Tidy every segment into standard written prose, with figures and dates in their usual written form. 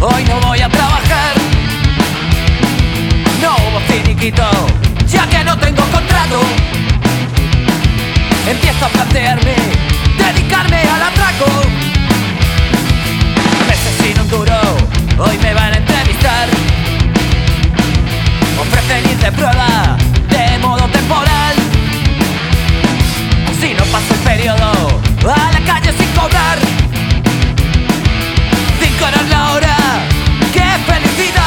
Hoy no voy a trabajar. No hubo finiquito, ya que no tengo contrato. Empiezo a plantearme dedicarme al atraco. Meses sin un duro, hoy me van a entrevistar. Ofrecen ir de prueba de modo temporal. Si no paso el periodo, a la calle sin cobrar. 5 horas la hora, ¡qué felicidad!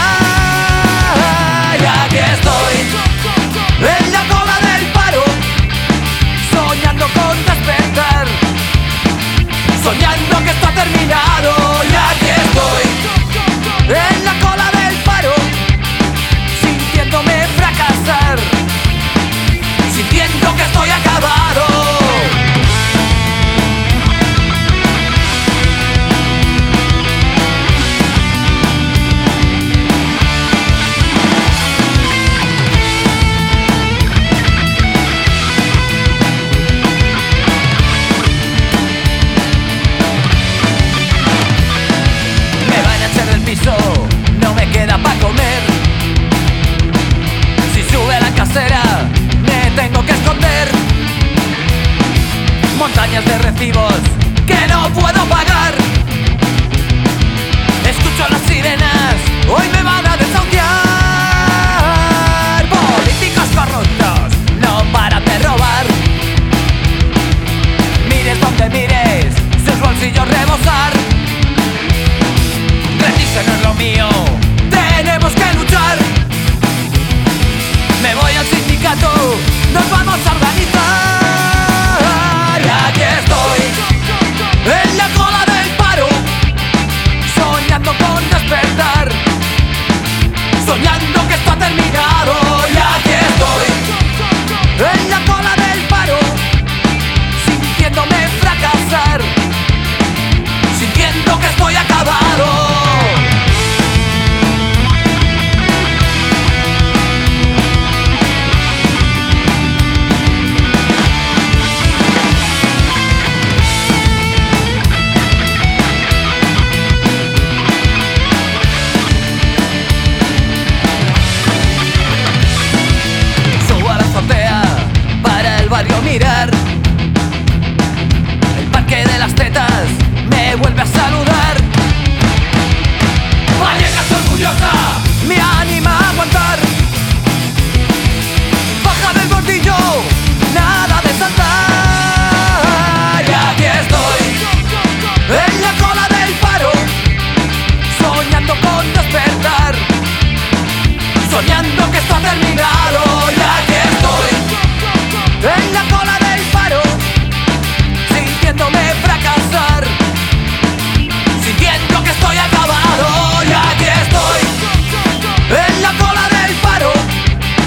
Y aquí estoy, en la cola del paro, soñando con despertar, soñando que esto ha terminado. Y aquí estoy, en la cola del paro, sintiéndome fracasar, sintiendo que estoy acabado. No me queda pa' comer. Si sube la casera, me tengo que esconder. Montañas de recibos que no puedo pagar. Escucho las sirenas, hoy me van a desahuciar. Políticos corruptos, no paran de robar. Mires donde mires, sus bolsillos rebosar. Rendirse no es lo mío, tenemos que luchar. Me voy al sindicato, nos vamos a organizar. Y aquí estoy, en la cola del paro, soñando con despertar, soñando que esto ha terminado. Y aquí estoy, en la cola del paro, sintiéndome fracasar, sintiendo que estoy acabado. Mirar el parque de las tetas, me vuelve a saludar. Vallecas orgullosa, me anima a aguantar. Baja del bordillo, nada de saltar. Y aquí estoy, en la cola del paro, soñando con despertar, soñando que esto ha terminado. Y aquí estoy, en la cola del paro, sintiéndome fracasar, sintiendo que estoy acabado. Y aquí estoy, en la cola del paro,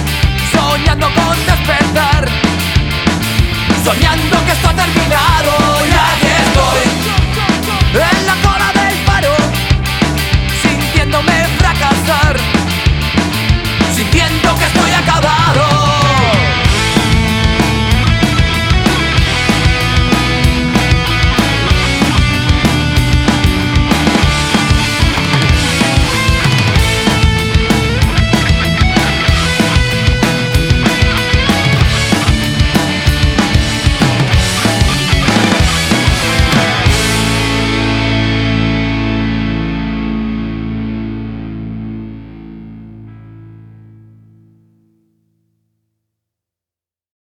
soñando con despertar, soñando que esto ha terminado.